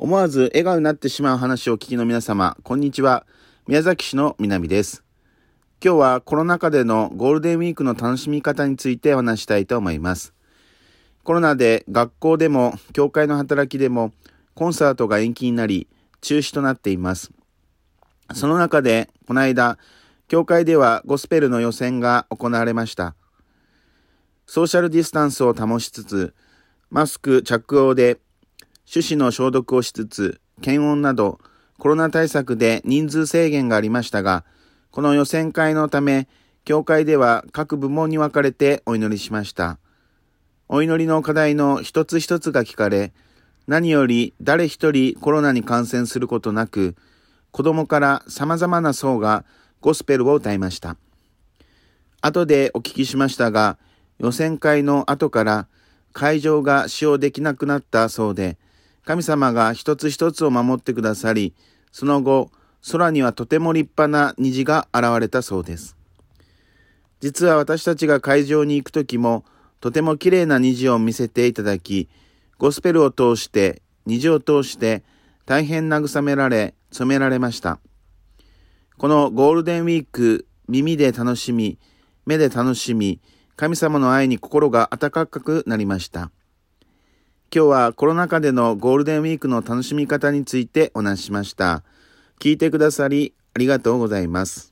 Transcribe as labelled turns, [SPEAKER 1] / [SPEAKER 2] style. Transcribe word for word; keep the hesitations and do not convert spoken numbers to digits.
[SPEAKER 1] 思わず笑顔になってしまう話をお聞きの皆様、こんにちは。宮崎市の南です。今日はコロナ禍でのゴールデンウィークの楽しみ方についてお話したいと思います。コロナで学校でも教会の働きでもコンサートが延期になり中止となっています。その中でこの間、教会ではゴスペルの予選が行われました。ソーシャルディスタンスを保ちつつ、マスク着用で手指の消毒をしつつ、検温などコロナ対策で人数制限がありましたが、この予選会のため、教会では各部門に分かれてお祈りしました。お祈りの課題の一つ一つが聞かれ、何より誰一人コロナに感染することなく、子供から様々な層がゴスペルを歌いました。後でお聞きしましたが、予選会の後から会場が使用できなくなったそうで、神様が一つ一つを守ってくださり、その後、空にはとても立派な虹が現れたそうです。実は私たちが会場に行くときも、とても綺麗な虹を見せていただき、ゴスペルを通して、虹を通して、大変慰められ、染められました。このゴールデンウィーク、耳で楽しみ、目で楽しみ、神様の愛に心が温かくなりました。今日はコロナ禍でのゴールデンウィークの楽しみ方についてお話ししました。聞いてくださりありがとうございます。